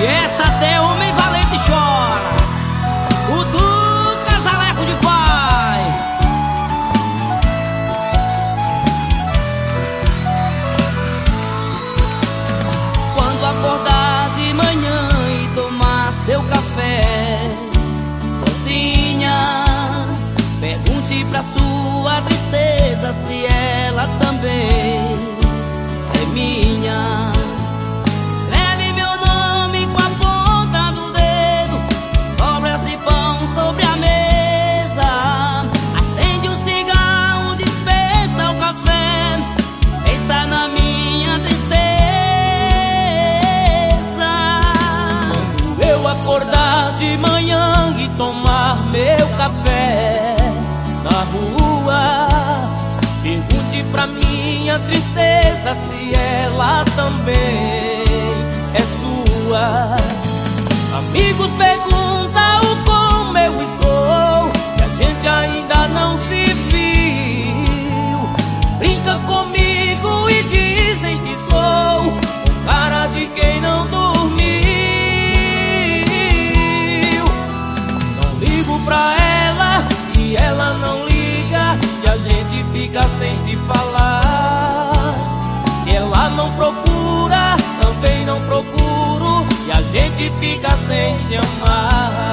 E essa até homem valente chora. O do casaleco de pai. Quando acordar de manhã e tomar seu café sozinha, pergunte pra sua tristeza se ela também é minha. Escreve meu nome com a ponta do dedo, sobras de pão sobre a mesa. Acende um cigarro, despeça o café, pensa na minha tristeza. Quando eu acordar de manhã e tomar meu café na rua, pergunte pra minha tristeza se ela também é sua. Amigos perguntam como eu estou, que a gente ainda não se viu. Brinca comigo e dizem que estou com cara de quem não dormiu. Não ligo pra ela e ela não liga, e a gente fica sem se falar. Se ela não procura, também não procuro, e a gente fica sem se amar.